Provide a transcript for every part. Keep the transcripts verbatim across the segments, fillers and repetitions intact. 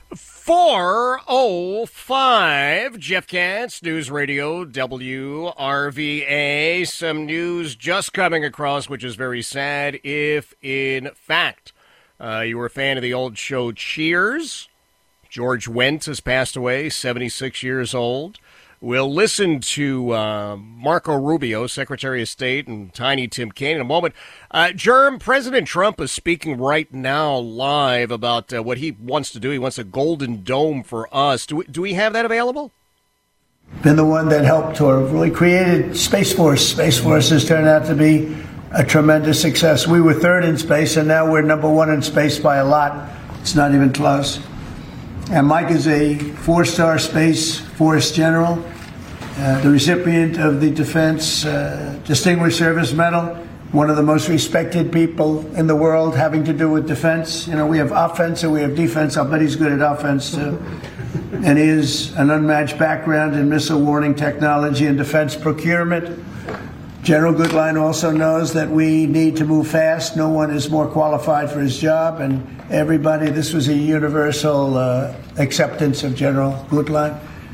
four oh five, Jeff Katz, News Radio W R V A. Some news just coming across, which is very sad. If, in fact, uh, you were a fan of the old show Cheers, George Wendt has passed away, seventy-six years old. We'll listen to uh, Marco Rubio, Secretary of State, and Tiny Tim Kaine in a moment. Uh, Jerm, President Trump is speaking right now live about uh, what he wants to do. He wants a golden dome for us. Do we, do we have that available? Been the one that helped to have really created Space Force. Space Force has turned out to be a tremendous success. We were third in space, and now we're number one in space by a lot. It's not even close. And Mike is a four-star Space Force general, uh, the recipient of the Defense uh, Distinguished Service Medal, one of the most respected people in the world having to do with defense. You know, we have offense and we have defense. I'll bet he's good at offense, too. And he has an unmatched background in missile warning technology and defense procurement. General Goodline also knows that we need to move fast. No one is more qualified for his job, and everybody, this was a universal uh, acceptance of General Goodline.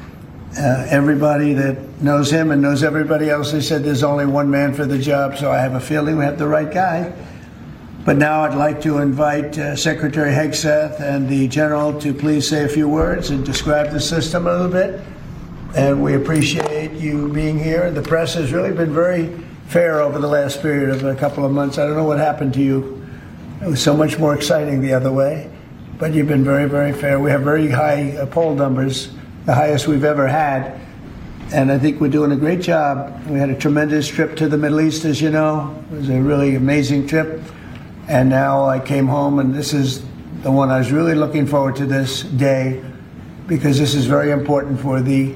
Uh, everybody that knows him and knows everybody else, they said there's only one man for the job, so I have a feeling we have the right guy. But now I'd like to invite uh, Secretary Hegseth and the General to please say a few words and describe the system a little bit. And we appreciate you being here. The press has really been very fair over the last period of a couple of months. I don't know what happened to you. It was so much more exciting the other way. But you've been very, very fair. We have very high uh, poll numbers, the highest we've ever had. And I think we're doing a great job. We had a tremendous trip to the Middle East, as you know. It was a really amazing trip. And now I came home, and this is the one I was really looking forward to this day, because this is very important for the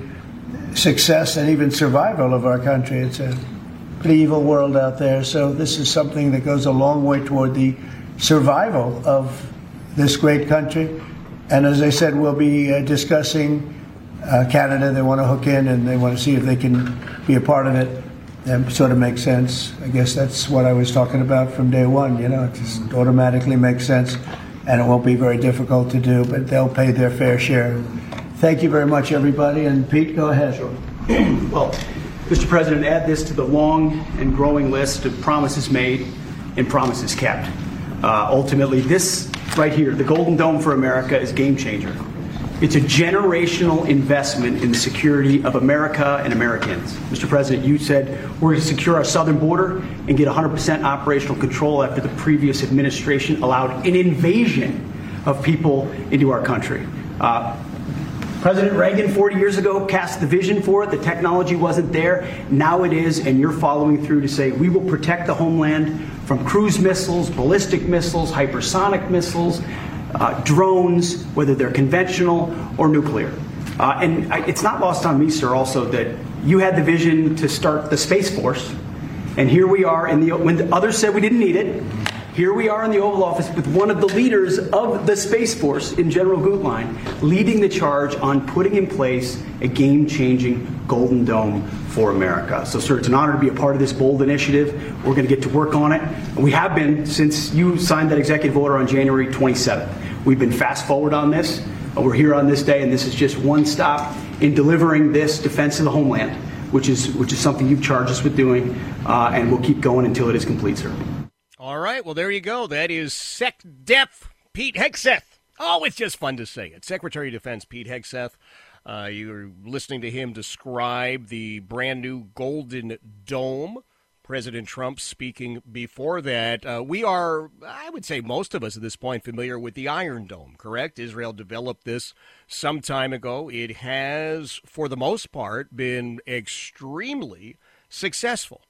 success and even survival of our country. It's a pretty evil world out there, so this is something that goes a long way toward the survival of this great country. And as I said, we'll be uh, discussing uh, Canada. They want to hook in, and they want to see if they can be a part of it. That sort of makes sense. I guess that's what I was talking about from day one. You know, it just automatically makes sense, and it won't be very difficult to do, but they'll pay their fair share. Thank you very much, everybody. And Pete, go ahead. Sure. Well, Mister President, add this to the long and growing list of promises made and promises kept. Uh, ultimately, this right here, the Golden Dome for America, is a game changer. It's a generational investment in the security of America and Americans. Mister President, you said we're going to secure our southern border and get one hundred percent operational control after the previous administration allowed an invasion of people into our country. Uh, President Reagan forty years ago cast the vision for it. The technology wasn't there. Now it is, and you're following through to say we will protect the homeland from cruise missiles, ballistic missiles, hypersonic missiles, uh, drones, whether they're conventional or nuclear. Uh, and I, it's not lost on me, sir, also that you had the vision to start the Space Force, and here we are in the when the others said we didn't need it. Here we are in the Oval Office with one of the leaders of the Space Force in General Goodline leading the charge on putting in place a game-changing Golden Dome for America. So, sir, it's an honor to be a part of this bold initiative. We're going to get to work on it. We have been since you signed that executive order on January twenty-seventh. We've been fast forward on this. We're here on this day, and this is just one stop in delivering this defense of the homeland, which is which is something you've charged us with doing, uh, and we'll keep going until it is complete, sir. All right, well, there you go. That is SecDef Pete Hegseth. Oh, it's just fun to say it. Secretary of Defense Pete Hegseth. Uh, you're listening to him describe the brand new Golden Dome. President Trump speaking before that. Uh, we are, I would say most of us at this point, familiar with the Iron Dome, correct? Israel developed this some time ago. It has, for the most part, been extremely successful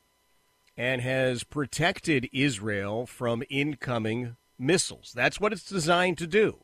and has protected Israel from incoming missiles. That's what it's designed to do.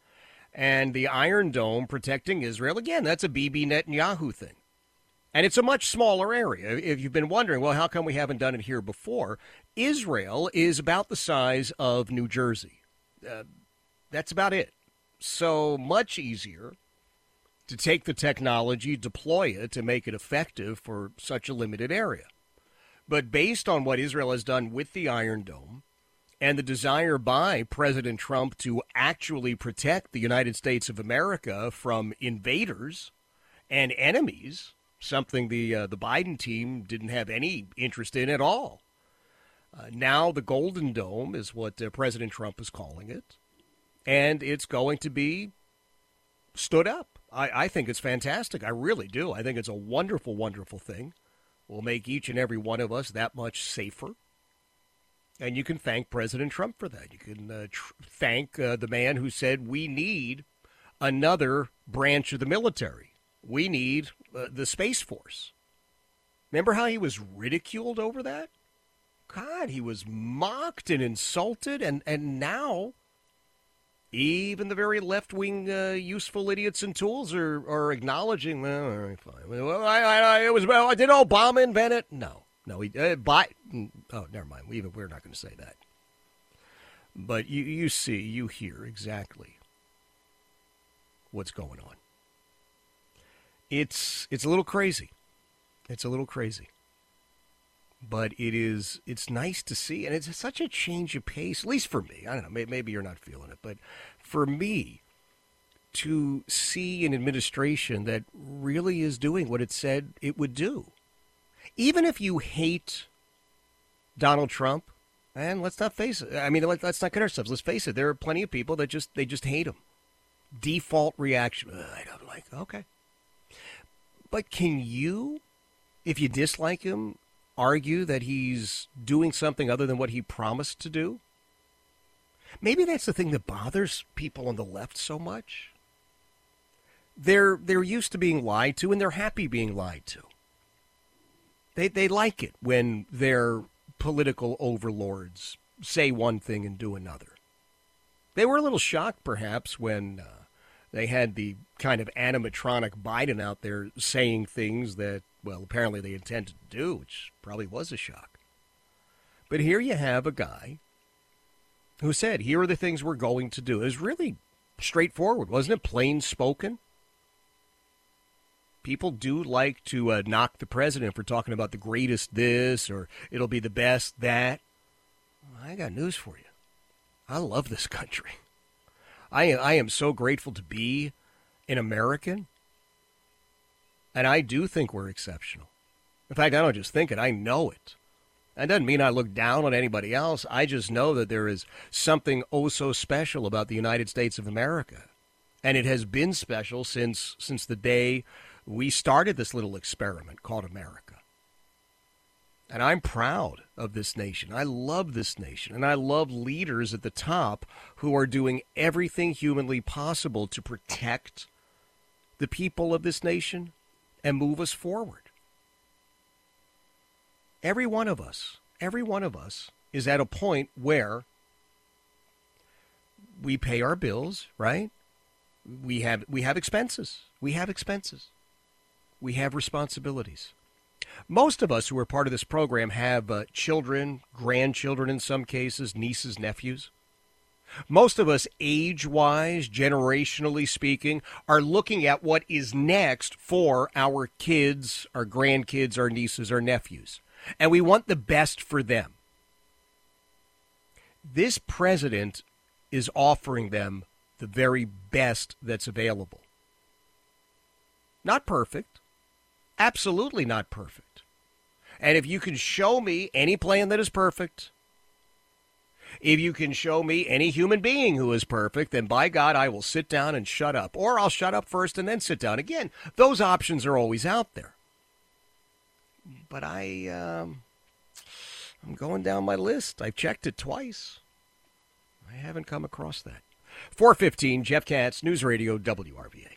And the Iron Dome protecting Israel, again, that's a Bibi Netanyahu thing. And it's a much smaller area. If you've been wondering, well, how come we haven't done it here before? Israel is about the size of New Jersey. Uh, that's about it. So much easier to take the technology, deploy it to make it effective for such a limited area. But based on what Israel has done with the Iron Dome and the desire by President Trump to actually protect the United States of America from invaders and enemies, something the uh, the Biden team didn't have any interest in at all. Uh, now the Golden Dome is what uh, President Trump is calling it, and it's going to be stood up. I, I think it's fantastic. I really do. I think it's a wonderful, wonderful thing. Will make each and every one of us that much safer. And you can thank President Trump for that. You can uh, tr- thank uh, the man who said we need another branch of the military. We need uh, the Space Force. Remember how he was ridiculed over that? God, he was mocked and insulted, and, and now even the very left-wing uh, useful idiots and tools are, are acknowledging, well, all right, fine. Well, I, I, it was, well, did Obama invent it? No. No, he, uh, Biden, oh, never mind. We, we're not going to say that. But you, you see, you hear exactly what's going on. It's it's a little crazy. It's a little crazy. But it is, it's nice to see, and it's such a change of pace, at least for me. I don't know, maybe, maybe you're not feeling it, but for me, to see an administration that really is doing what it said it would do. Even if you hate Donald Trump, and let's not face it, I mean, let's not kid ourselves, let's face it, there are plenty of people that just, they just hate him. Default reaction, I don't like, okay. But can you, if you dislike him, argue that he's doing something other than what he promised to do? Maybe that's the thing that bothers people on the left so much. They're they're used to being lied to, and they're happy being lied to. They they like it when their political overlords say one thing and do another. They were a little shocked, perhaps, when uh, they had the kind of animatronic Biden out there saying things that, well, apparently they intended to do, which probably was a shock. But here you have a guy who said, here are the things we're going to do. It was really straightforward, wasn't it? Plain spoken. People do like to uh, knock the president for talking about the greatest this, or it'll be the best that. Well, I got news for you. I love this country. I am, I am so grateful to be an American. And I do think we're exceptional. In fact, I don't just think it, I know it. That doesn't mean I look down on anybody else. I just know that there is something oh so special about the United States of America. And it has been special since since the day we started this little experiment called America. And I'm proud of this nation. I love this nation. And I love leaders at the top who are doing everything humanly possible to protect the people of this nation and move us forward. Every one of us, every one of us is at a point where we pay our bills, right? We have we have expenses. We have expenses. We have responsibilities. Most of us who are part of this program have uh, children, grandchildren in some cases, nieces, nephews. Most of us, age-wise, generationally speaking, are looking at what is next for our kids, our grandkids, our nieces, our nephews. And we want the best for them. This president is offering them the very best that's available. Not perfect. Absolutely not perfect. And if you can show me any plan that is perfect, if you can show me any human being who is perfect, then by God, I will sit down and shut up. Or I'll shut up first and then sit down. Again, those options are always out there. But I, um, I'm going down my list. I've checked it twice. I haven't come across that. four fifteen, Jeff Katz, News Radio, W R V A.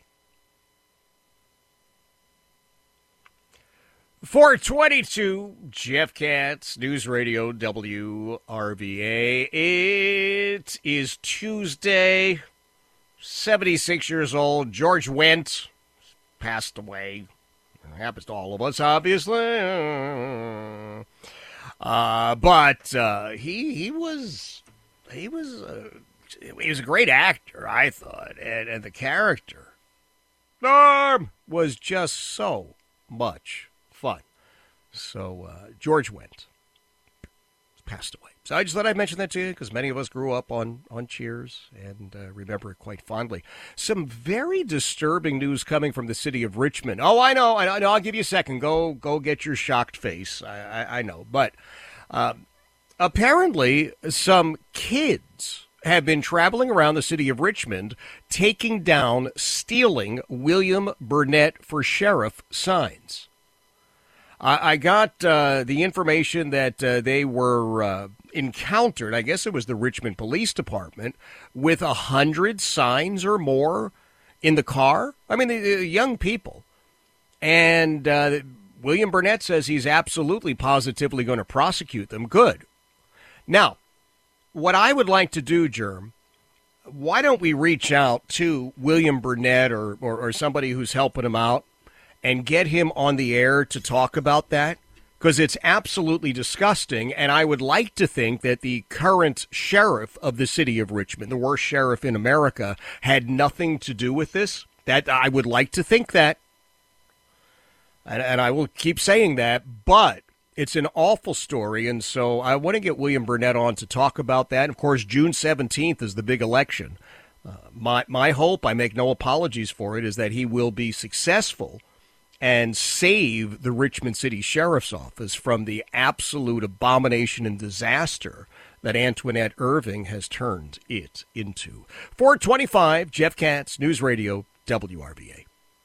four twenty-two, Jeff Katz, News Radio, W R V A. It is Tuesday, seventy-six years old. George Wendt passed away. It happens to all of us, obviously. Uh, but uh, he he was he was uh, he was a great actor, I thought, and, and the character Norm was just so much fun. So uh, George Wendt. passed away. So I just thought I'd mention that to you because many of us grew up on, on Cheers and uh, remember it quite fondly. Some very disturbing news coming from the city of Richmond. Oh, I know. I know. I'll give you a second. Go go get your shocked face. I, I, I know. But um, apparently some kids have been traveling around the city of Richmond taking down, stealing William Burnett for Sheriff signs. I, I got uh, the information that uh, they were uh, encountered, I guess it was the Richmond Police Department, with a hundred signs or more in the car. I mean, the, the young people. And uh, William Burnett says he's absolutely positively going to prosecute them. Good. Now, what I would like to do, Germ, why don't we reach out to William Burnett or, or, or somebody who's helping him out and get him on the air to talk about that? Because it's absolutely disgusting, and I would like to think that the current sheriff of the city of Richmond, the worst sheriff in America, had nothing to do with this. That I would like to think that, and, and I will keep saying that, but it's an awful story, and so I want to get William Burnett on to talk about that. Of course, June seventeenth is the big election. Uh, my my hope, I make no apologies for it, is that he will be successful and save the Richmond City Sheriff's Office from the absolute abomination and disaster that Antoinette Irving has turned it into. four twenty-five, Jeff Katz, News Radio, W R V A.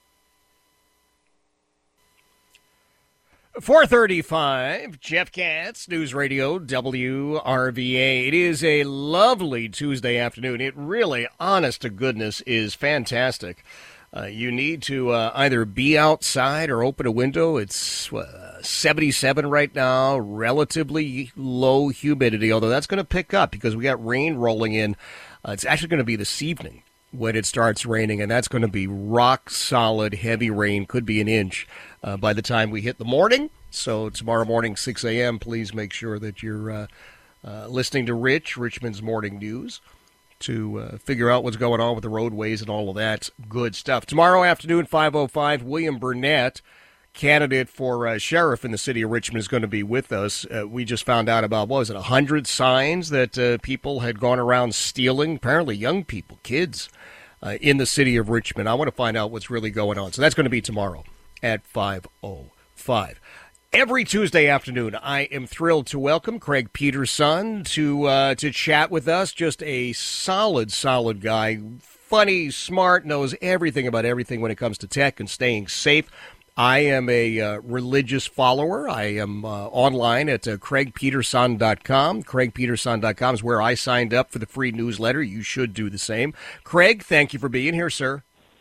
four thirty-five, Jeff Katz, News Radio, W R V A. It is a lovely Tuesday afternoon. It really, honest to goodness, is fantastic. Uh, you need to uh, either be outside or open a window. It's uh, seventy-seven right now, relatively low humidity, although that's going to pick up because we got rain rolling in. Uh, it's actually going to be this evening when it starts raining, and that's going to be rock-solid, heavy rain, could be an inch uh, by the time we hit the morning. So tomorrow morning, six a.m., please make sure that you're uh, uh, listening to Rich, Richmond's Morning News, to uh, figure out what's going on with the roadways and all of that good stuff. Tomorrow afternoon, five oh five, William Burnett, candidate for uh, sheriff in the city of Richmond, is going to be with us. Uh, we just found out about, what was it, one hundred signs that uh, people had gone around stealing, apparently young people, kids, uh, in the city of Richmond. I want to find out what's really going on. So that's going to be tomorrow at five oh five. Every Tuesday afternoon, I am thrilled to welcome Craig Peterson to uh, to chat with us. Just a solid, solid guy. Funny, smart, knows everything about everything when it comes to tech and staying safe. I am a uh, religious follower. I am uh, online at uh, craig peterson dot com. craig peterson dot com is where I signed up for the free newsletter. You should do the same. Craig, thank you for being here, sir.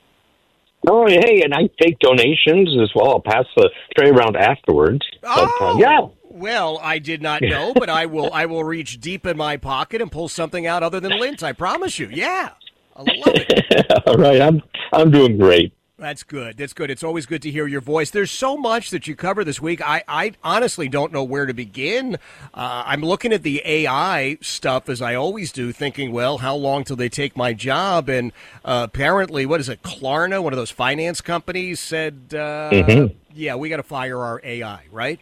Oh, hey, and I take donations as well. I'll pass the tray around afterwards. Oh, but, uh, yeah. Well, I did not know, but I will I will reach deep in my pocket and pull something out other than lint, I promise you. Yeah, I love it. All right, I'm I'm doing great. That's good. That's good. It's always good to hear your voice. There's so much that you cover this week. I, I honestly don't know where to begin. Uh, I'm looking at the A I stuff, as I always do, thinking, well, how long till they take my job? And uh, apparently, what is it, Klarna, one of those finance companies, said, uh, mm-hmm. yeah, we got to fire our A I, right?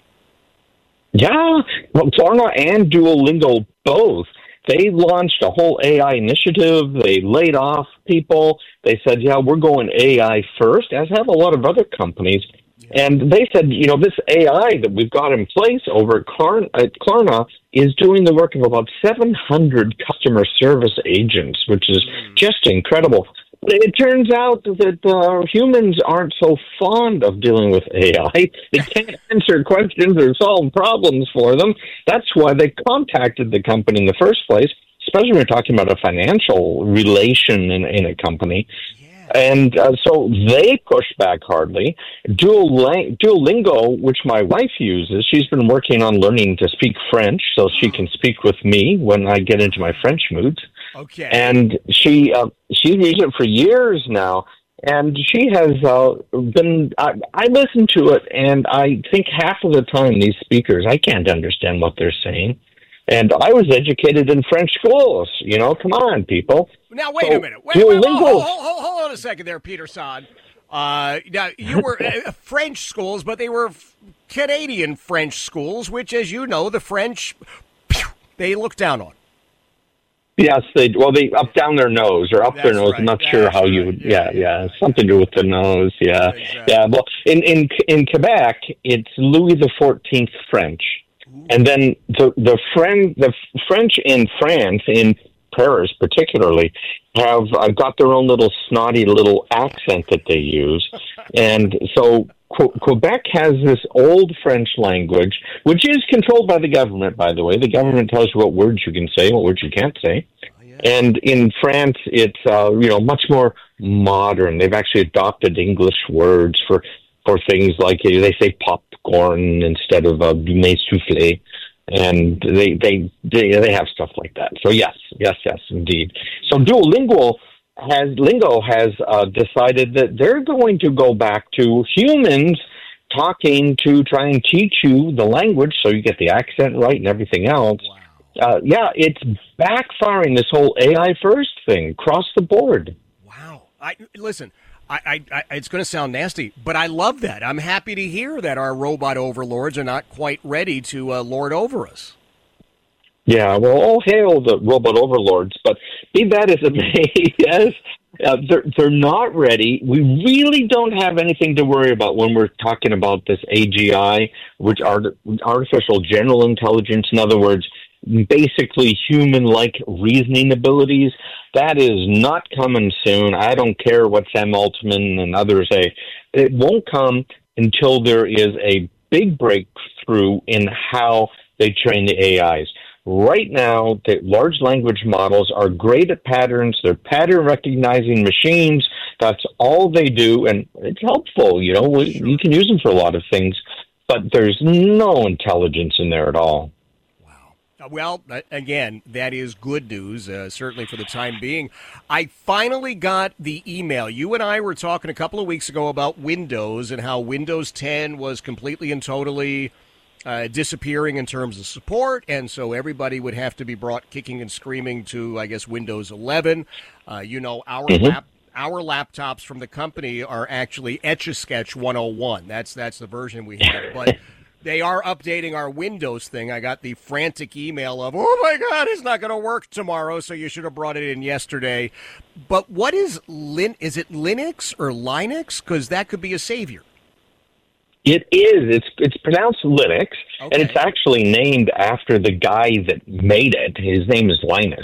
Yeah, well, Klarna and Duolingo both. They launched a whole A I initiative. They laid off people. They said, yeah, we're going A I first, as have a lot of other companies. Yeah. And they said, you know, this A I that we've got in place over at Klarna, at Klarna is doing the work of about seven hundred customer service agents, which is mm. just incredible. But it turns out that uh, humans aren't so fond of dealing with A I. They can't answer questions or solve problems for them. That's why they contacted the company in the first place, especially when you're talking about a financial relation in, in a company. Yeah. And uh, so they pushed back hardly. Duoling- Duolingo, which my wife uses, she's been working on learning to speak French so she can speak with me when I get into my French moods. Okay. And she uh, she's used it for years now, and she has uh, been. I, I listen to it, and I think half of the time these speakers, I can't understand what they're saying. And I was educated in French schools. You know, come on, people. Now wait so, a minute. Wait, wait, wait, hold, hold, hold, hold on a second, there, Peterson. Uh, now you were uh, French schools, but they were Canadian French schools, which, as you know, the French they look down on. Yes, they well they up down their nose or up That's their nose. right. I'm not That's sure how you right. would. Yeah, Yeah, yeah, yeah, something to do with the nose. Yeah, Exactly. yeah. Well, in in in Quebec, it's Louis the Fourteenth French, and then the the French the French in France in Paris particularly have uh, got their own little snotty little accent that they use, and so Que- Quebec has this old French language, which is controlled by the government, by the way. The government tells you what words you can say, what words you can't say. Oh, yeah. And in France, it's uh, you know much more modern. They've actually adopted English words for, for things like they say popcorn instead of uh, dîner soufflé, and they, they they they have stuff like that. So yes, yes, yes, indeed. So Duolingo has Lingo has uh, decided that they're going to go back to humans talking to try and teach you the language so you get the accent right and everything else. Wow. Uh, yeah, it's backfiring, this whole A I first thing across the board. Wow. I listen. I, I, I it's going to sound nasty, but I love that. I'm happy to hear that our robot overlords are not quite ready to uh, lord over us. Yeah, well, all hail the robot overlords, but be that as it may, yes, uh, they're, they're not ready. We really don't have anything to worry about when we're talking about this A G I, which are artificial general intelligence. In other words, basically human-like reasoning abilities. That is not coming soon. I don't care what Sam Altman and others say. It won't come until there is a big breakthrough in how they train the A Is. Right now, the large language models are great at patterns. They're pattern recognizing machines. That's all they do, and it's helpful. You know, you can use them for a lot of things, but there's no intelligence in there at all. Well, again, that is good news, uh, certainly for the time being. I finally got the email. You and I were talking a couple of weeks ago about Windows and how Windows ten was completely and totally uh, disappearing in terms of support, and so everybody would have to be brought kicking and screaming to, I guess, Windows eleven. Uh, you know, our Mm-hmm. lap. Our laptops from the company are actually Etch-a-Sketch one oh one. That's that's the version we have, but they are updating our Windows thing. I got the frantic email of, oh, my God, it's not going to work tomorrow, so you should have brought it in yesterday. But what is Lin? Is it Linux or Linux? Because that could be a savior. It is. It's it's pronounced Linux, Okay. and it's actually named after the guy that made it. His name is Linus.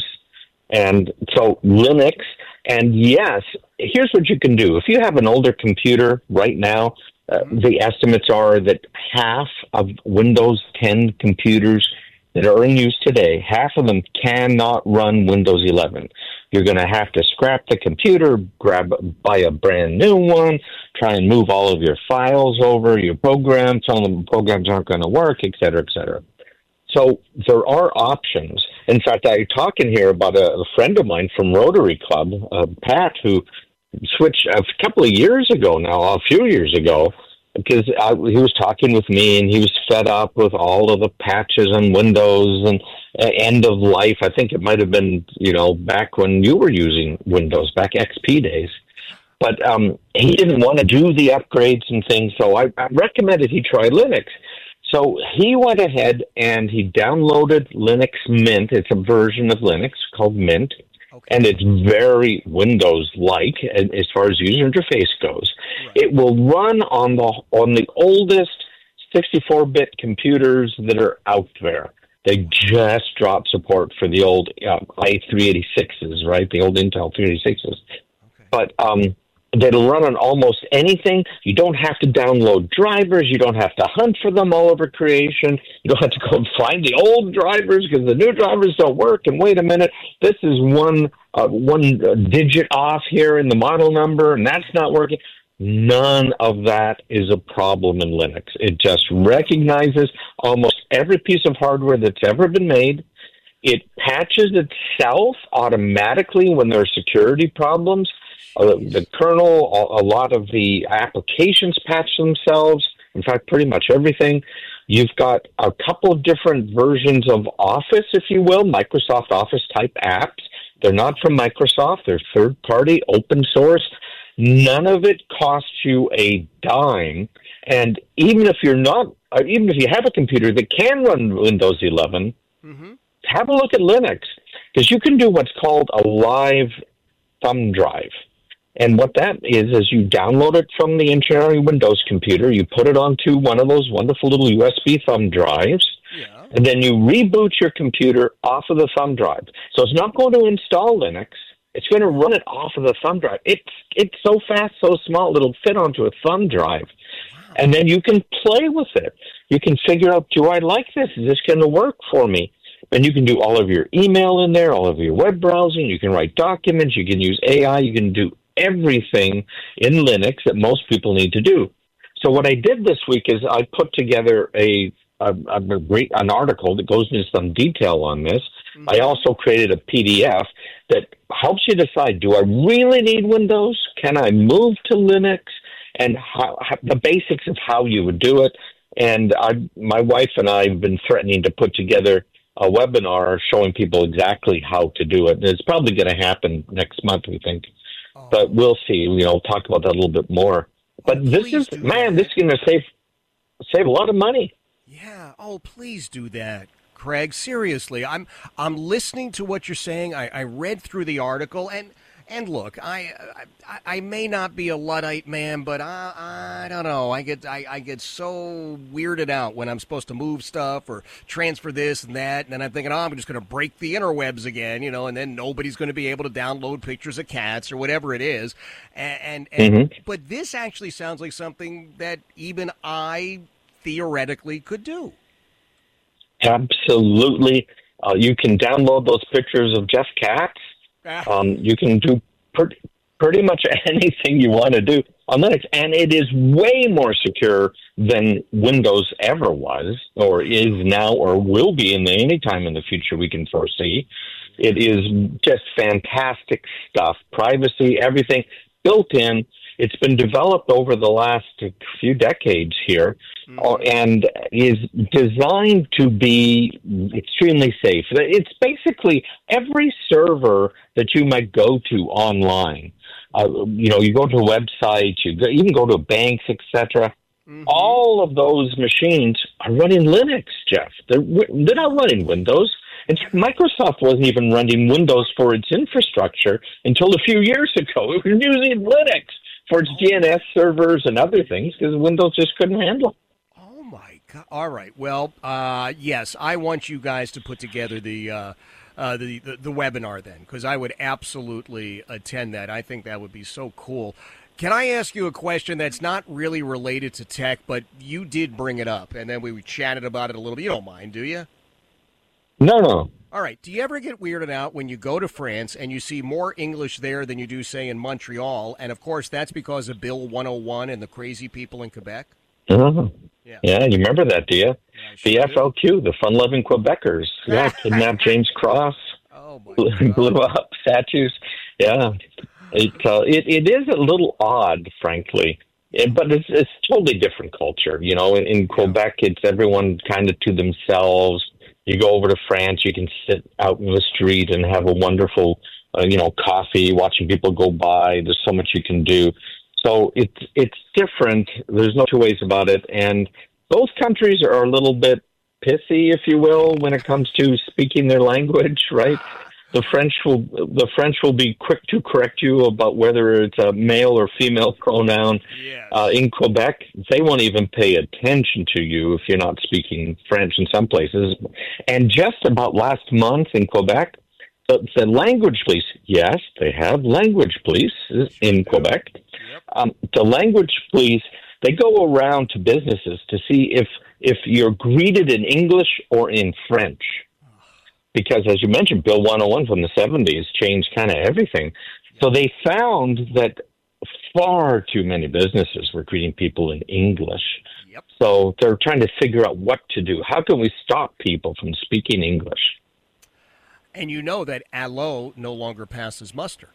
And so Linux, and yes, here's what you can do. If you have an older computer right now, uh, the estimates are that half of Windows ten computers that are in use today, half of them cannot run Windows eleven. You're going to have to scrap the computer, grab, buy a brand new one, try and move all of your files over, your program, tell them programs aren't going to work, et cetera, et cetera. So there are options. In fact, I'm talking here about a, a friend of mine from Rotary Club, uh, Pat, who switched a couple of years ago now, a few years ago, because I, he was talking with me and he was fed up with all of the patches on Windows and uh, end of life. I think it might have been, you know, back when you were using Windows, back X P days. But um, he didn't want to do the upgrades and things, so I, I recommended he try Linux. So he went ahead and he downloaded Linux Mint. It's a version of Linux called Mint. Okay. And it's very Windows-like as far as user interface goes. Right. It will run on the on the oldest sixty-four bit computers that are out there. They just dropped support for the old uh, i three eighty-sixes, right? The old Intel three eighty-sixes. Okay. But um, that'll run on almost anything. You don't have to download drivers. You don't have to hunt for them all over creation. You don't have to go and find the old drivers because the new drivers don't work. And wait a minute, this is one uh, one digit off here in the model number, and that's not working. None of that is a problem in Linux. It just recognizes almost every piece of hardware that's ever been made. It patches itself automatically when there are security problems. Uh, the kernel, a, a lot of the applications patch themselves. In fact, pretty much everything. You've got a couple of different versions of Office, if you will, Microsoft Office type apps. They're not from Microsoft. They're third-party, open source. None of it costs you a dime. And even if you're not, uh, even if you have a computer that can run Windows eleven, mm-hmm. have a look at Linux, because you can do what's called a live thumb drive. And what that is, is you download it from the engineering Windows computer, you put it onto one of those wonderful little U S B thumb drives, yeah. and then you reboot your computer off of the thumb drive. So it's not going to install Linux. It's going to run it off of the thumb drive. It's it's so fast, so small, it'll fit onto a thumb drive. Wow. And then you can play with it. You can figure out, do I like this? Is this going to work for me? And you can do all of your email in there, all of your web browsing. You can write documents. You can use A I. You can do everything in Linux that most people need to do. So what I did this week is I put together a, a, a great an article that goes into some detail on this. Mm-hmm. I also created a P D F that helps you decide, do I really need Windows? Can I move to Linux? And how, how, the basics of how you would do it. And I, my wife and I have been threatening to put together a webinar showing people exactly how to do it. And it's probably going to happen next month, we think. Oh. But we'll see. You know, talk about that a little bit more. But oh, this is, man, that. this is going to save save a lot of money. Yeah. Oh, please do that, Craig. Seriously, I'm I'm listening to what you're saying. I, I read through the article, and and look, I, I I may not be a Luddite man, but I I don't know. I get I, I get so weirded out when I'm supposed to move stuff or transfer this and that, and then I'm thinking, oh, I'm just going to break the interwebs again, you know, and then nobody's going to be able to download pictures of cats or whatever it is. And, and, and mm-hmm. but this actually sounds like something that even I theoretically could do. Absolutely, uh, you can download those pictures of Jeff Katz. Um, you can do pretty, pretty much anything you want to do on Linux, and it is way more secure than Windows ever was, or is now, or will be in the, any time in the future we can foresee. It is just fantastic stuff. Privacy, everything built in. It's been developed over the last few decades here, mm-hmm. and is designed to be extremely safe. It's basically every server that you might go to online. Uh, you know, you go to a website, you go, even go to banks, et cetera. Mm-hmm. All of those machines are running Linux, Jeff. They're, they're not running Windows. And Microsoft wasn't even running Windows for its infrastructure until a few years ago. It was using Linux for its D N S servers and other things because Windows just couldn't handle it. Oh, my God. All right. Well, uh, yes, I want you guys to put together the uh, uh, the, the, the webinar then, because I would absolutely attend that. I think that would be so cool. Can I ask you a question that's not really related to tech, but you did bring it up, and then we chatted about it a little bit. You don't mind, do you? No, no. All right. Do you ever get weirded out when you go to France and you see more English there than you do, say, in Montreal? And, of course, that's because of Bill one oh one and the crazy people in Quebec? Uh-huh. Yeah. yeah, you remember that, do you? Yeah, sure the F L Q, the fun-loving Quebecers. Yeah, kidnapped James Cross. Oh, my God. Blew up statues. Yeah. It, uh, it, it is a little odd, frankly. It, but it's it's totally different culture. You know, in, in Quebec, it's everyone kind of to themselves. You go over to France, you can sit out in the street and have a wonderful, uh, you know, coffee, watching people go by. There's so much you can do. So it's it's different. There's no two ways about it. And both countries are a little bit pissy, if you will, when it comes to speaking their language, right? The French will the French will be quick to correct you about whether it's a male or female pronoun. Yes. Uh, in Quebec, they won't even pay attention to you if you're not speaking French in some places. And just about last month in Quebec, the, the language police, yes, they have language police in Quebec. Yep. Um, the language police, they go around to businesses to see if if you're greeted in English or in French. Because, as you mentioned, Bill one oh one from the seventies changed kind of everything. So they found that far too many businesses were greeting people in English. Yep. So they're trying to figure out what to do. How can we stop people from speaking English? And you know that Allo no longer passes muster.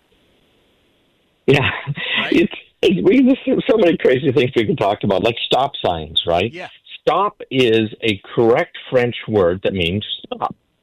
Yeah. Right? It's, it's, we, there's so many crazy things we can talk about, like stop signs, right? Yeah. Stop is a correct French word that means stop.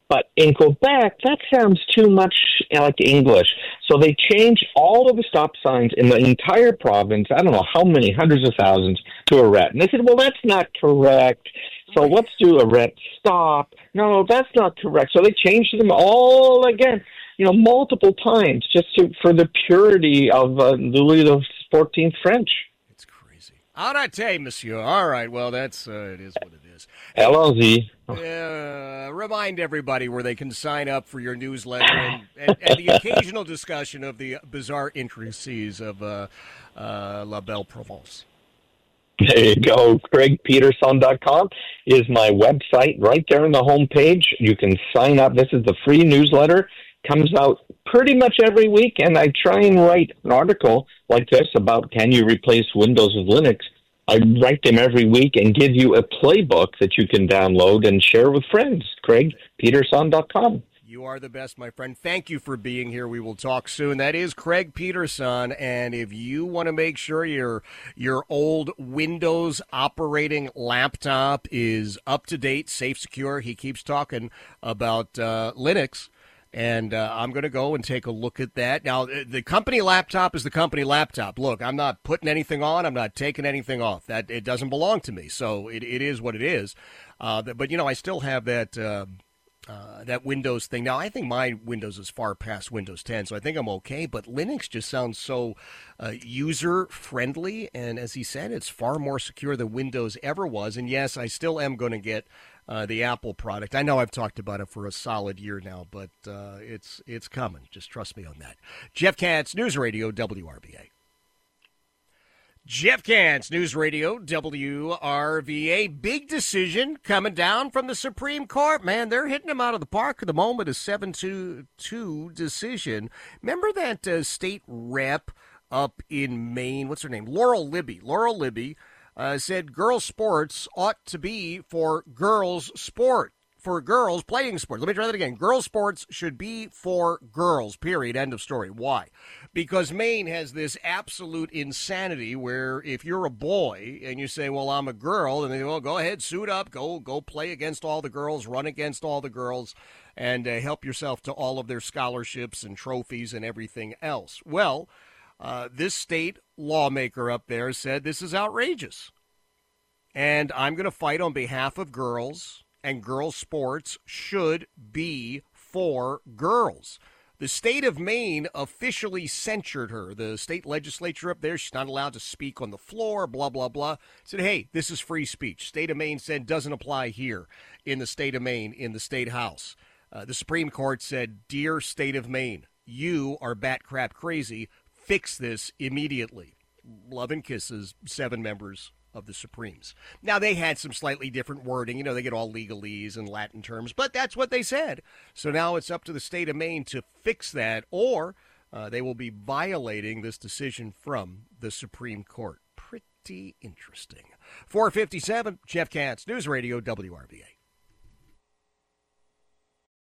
But in Quebec, that sounds too much like English. So they changed all of the stop signs in the entire province, I don't know how many, hundreds of thousands, to a red. And they said, well, that's not correct. So let's do a red stop. No, that's not correct. So they changed them all again, you know, multiple times just to, for the purity of uh, Louis the fourteenth French. It's crazy. Arrêtez, monsieur. All right, well, that's uh, it is what it is. Allons-y. Uh, remind everybody where they can sign up for your newsletter and, and, and the occasional discussion of the bizarre intricacies of uh, uh, La Belle Provence. There you go. Craig Peterson dot com is my website. Right there on the homepage, you can sign up. This is the free newsletter. Comes out pretty much every week, and I try and write an article like this about can you replace Windows with Linux. I write them every week and give you a playbook that you can download and share with friends. Craig Peterson dot com. You are the best, my friend. Thank you for being here. We will talk soon. That is Craig Peterson, and if you want to make sure your your old Windows operating laptop is up to date, safe, secure, he keeps talking about uh, Linux. And uh, I'm going to go and take a look at that. Now, the company laptop is the company laptop. Look, I'm not putting anything on. I'm not taking anything off. That it doesn't belong to me. So it, it is what it is. Uh, but, you know, I still have that uh, uh, that Windows thing. Now, I think my Windows is far past Windows ten, so I think I'm okay. But Linux just sounds so uh, user-friendly. And as he said, it's far more secure than Windows ever was. And, yes, I still am going to get Uh, the Apple product. I know I've talked about it for a solid year now, but uh, it's it's coming. Just trust me on that. Jeff Katz, News Radio, W R V A. Jeff Katz, News Radio, W R V A. Big decision coming down from the Supreme Court. Man, they're hitting them out of the park at the moment. A seven two two decision. Remember that uh, state rep up in Maine? What's her name? Laurel Libby. Laurel Libby. Uh, said girls' sports ought to be for girls' sport, for girls playing sports. Let me try that again. Girls' sports should be for girls, period, end of story. Why? Because Maine has this absolute insanity where if you're a boy and you say, well, I'm a girl, and they go, well, go ahead, suit up, go go play against all the girls, run against all the girls, and uh, help yourself to all of their scholarships and trophies and everything else. Well, Uh, this state lawmaker up there said this is outrageous. And I'm going to fight on behalf of girls, and girls' sports should be for girls. The state of Maine officially censured her. The state legislature up there, she's not allowed to speak on the floor, blah, blah, blah. Said, hey, this is free speech. State of Maine said doesn't apply here in the state of Maine, in the state house. Uh, the Supreme Court said, dear state of Maine, you are bat crap crazy. Fix this immediately. Love and kisses, seven members of the Supremes. Now, they had some slightly different wording. You know, they get all legalese and Latin terms, but that's what they said. So now it's up to the state of Maine to fix that, or uh, they will be violating this decision from the Supreme Court. Pretty interesting. four fifty-seven, Jeff Katz, News Radio, W R V A.